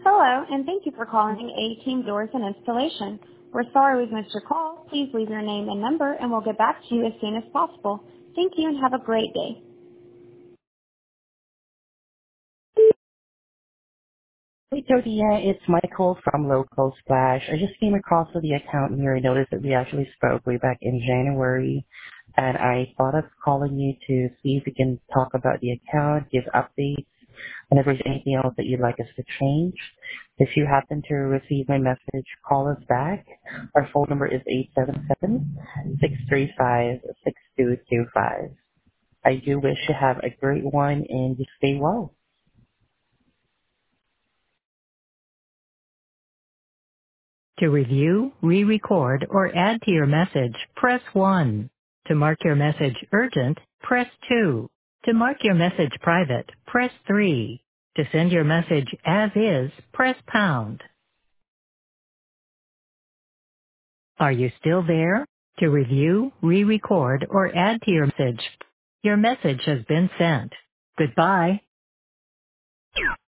Hello, and thank you for calling A-Team Doors and Installation. We're sorry we've missed your call. Please leave your name and number, and we'll get back to you as soon as possible. Thank you, and have a great day. Hey, Jodiah, it's Michael from Local Splash. I just came across with the account here. I noticed that we actually spoke way back in January, and I thought of calling you to see if we can talk about the account, give updates, and if there's anything else that you'd like us to change. If you happen to receive my message, call us back. Our phone number is 877-635-6225. I do wish you have a great one and you stay well. To review, re-record, or add to your message, press 1. To mark your message urgent, press 2. To mark your message private, press 3. To send your message as is, press pound. Are you still there? To review, re-record, or add to your message has been sent. Goodbye.